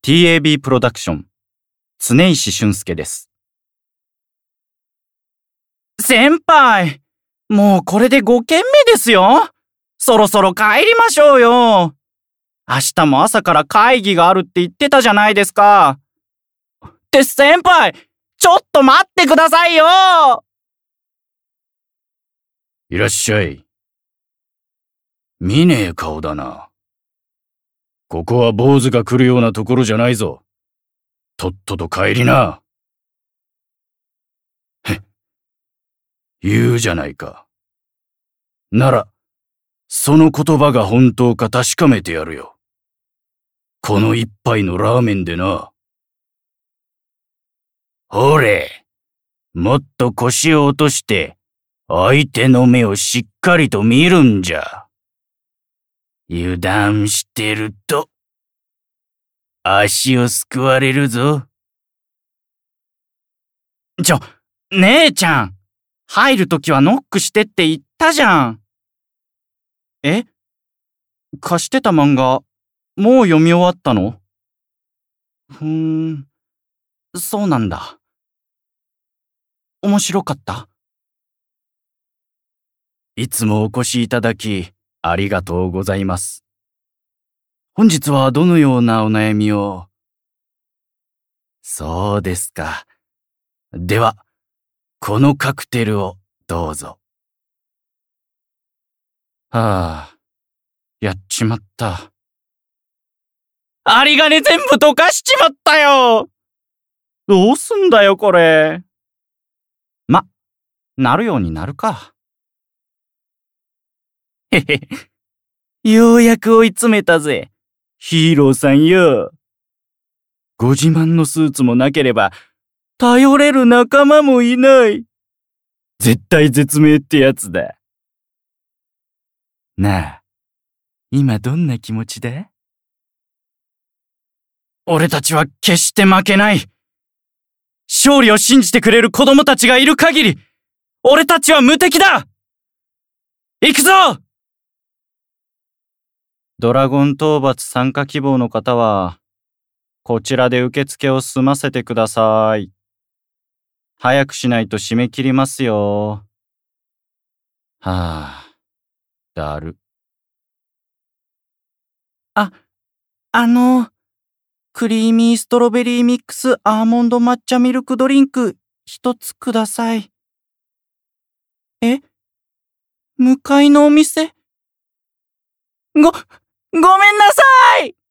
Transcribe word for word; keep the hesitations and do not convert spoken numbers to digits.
ティーエービー プロダクション、常石俊介です。 先輩、もうこれでごけんめですよ。そろそろ帰りましょうよ。明日も朝から会議があるって言ってたじゃないですか。って先輩、ちょっと待ってくださいよ。 いらっしゃい。見ねえ顔だな。ここは坊主が来るようなところじゃないぞ。とっとと帰りな。へっ。言うじゃないか。なら、その言葉が本当か確かめてやるよ。この一杯のラーメンでな。ほれ、もっと腰を落として、相手の目をしっかりと見るんじゃ。油断してると、足をすくわれるぞ。 ちょ、姉ちゃん、入るときはノックしてって言ったじゃん。 え？貸してた漫画、もう読み終わったの？ふーん、そうなんだ。面白かった？いつもお越しいただき、ありがとうございます。本日はどのようなお悩みを？そうですか。では、このカクテルをどうぞ。はあ、やっちまった。 有り金全部溶かしちまったよ。どうすんだよこれ。 ま、なるようになるか。 へへ、ようやく追い詰めたぜ、ヒーローさんよ。ご自慢のスーツもなければ、頼れる仲間もいない。絶対絶命ってやつだ。 なあ、今どんな気持ちだ？ 俺たちは決して負けない。勝利を信じてくれる子供たちがいる限り、俺たちは無敵だ。行くぞ！ ドラゴン討伐参加希望の方は、こちらで受付を済ませてください。早くしないと締め切りますよ。はあ、だる。 あ、あの、クリーミーストロベリーミックスアーモンド抹茶ミルクドリンク一つください。え？向かいのお店？ご、ごめんなさい！